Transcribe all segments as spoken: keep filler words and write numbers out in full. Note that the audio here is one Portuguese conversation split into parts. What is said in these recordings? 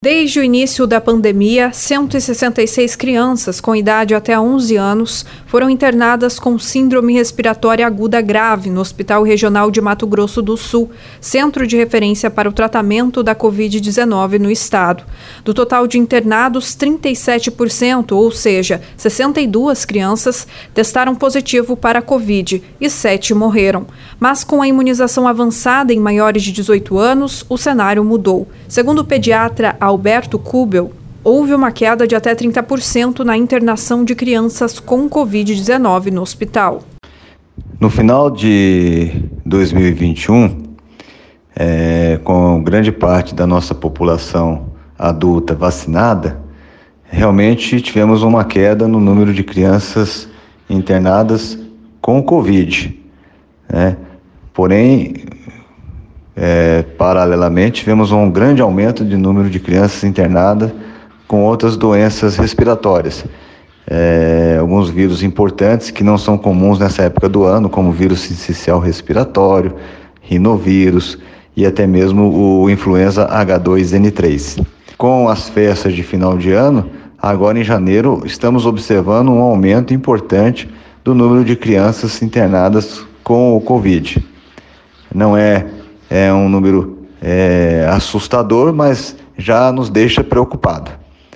Desde o início da pandemia, cento e sessenta e seis crianças com idade até onze anos foram internadas com síndrome respiratória aguda grave no Hospital Regional de Mato Grosso do Sul, centro de referência para o tratamento da covid dezenove no estado. Do total de internados, trinta e sete por cento, ou seja, sessenta e duas crianças, testaram positivo para a Covid e sete morreram. Mas com a imunização avançada em maiores de dezoito anos, o cenário mudou. Segundo o pediatra Alberto Kubel, houve uma queda de até trinta por cento na internação de crianças com covid dezenove no hospital. No final de dois mil e vinte e um, é, com grande parte da nossa população adulta vacinada, realmente tivemos uma queda no número de crianças internadas com Covid, né? Porém, É, paralelamente, tivemos um grande aumento de número de crianças internadas com outras doenças respiratórias. É, alguns vírus importantes que não são comuns nessa época do ano, como o vírus sincicial respiratório, rinovírus e até mesmo o influenza H dois N três. Com as festas de final de ano, agora em janeiro, estamos observando um aumento importante do número de crianças internadas com o Covid. Não é É um número é, assustador, mas já nos deixa preocupado.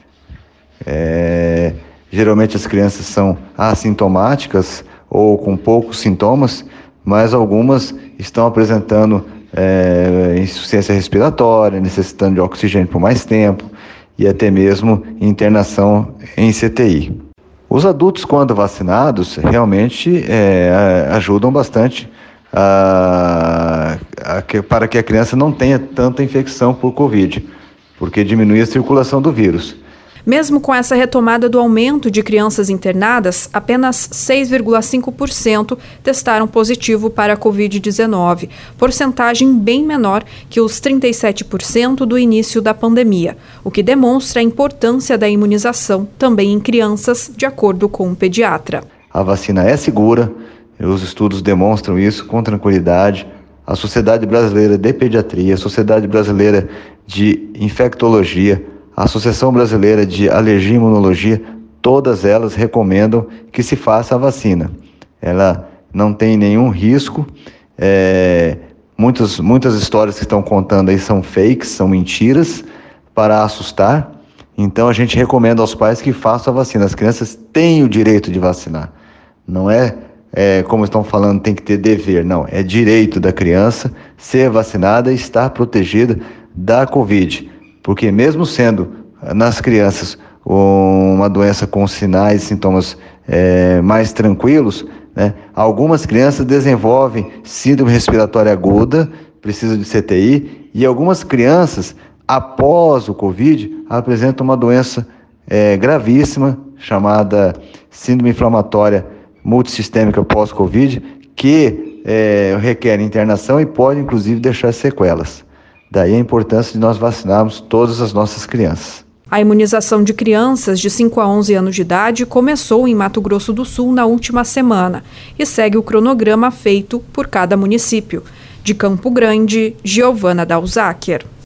É, geralmente as crianças são assintomáticas ou com poucos sintomas, mas algumas estão apresentando é, insuficiência respiratória, necessitando de oxigênio por mais tempo e até mesmo internação em C T I. Os adultos, quando vacinados, realmente é, ajudam bastante A, a, a, para que a criança não tenha tanta infecção por Covid, porque diminui a circulação do vírus. Mesmo com essa retomada do aumento de crianças internadas, apenas seis vírgula cinco por cento testaram positivo para a covid dezenove, porcentagem bem menor que os trinta e sete por cento do início da pandemia, o que demonstra a importância da imunização também em crianças, de acordo com o pediatra. A vacina é segura. Os estudos demonstram isso com tranquilidade. A Sociedade Brasileira de Pediatria, a Sociedade Brasileira de Infectologia, a Associação Brasileira de Alergia e Imunologia, todas elas recomendam que se faça a vacina. Ela não tem nenhum risco. É, muitas, muitas histórias que estão contando aí são fakes, são mentiras para assustar. Então a gente recomenda aos pais que façam a vacina. As crianças têm o direito de vacinar. Não é É, como estão falando, tem que ter dever. Não, é direito da criança ser vacinada e estar protegida da Covid. Porque mesmo sendo nas crianças uma doença com sinais e sintomas é, mais tranquilos, né, algumas crianças desenvolvem síndrome respiratória aguda, precisam de C T I, e algumas crianças, após o Covid, apresentam uma doença é, gravíssima, chamada síndrome inflamatória multissistêmica pós-Covid, que é, requer internação e pode, inclusive, deixar sequelas. Daí a importância de nós vacinarmos todas as nossas crianças. A imunização de crianças de cinco a onze anos de idade começou em Mato Grosso do Sul na última semana e segue o cronograma feito por cada município. De Campo Grande, Giovana Dalzáquer.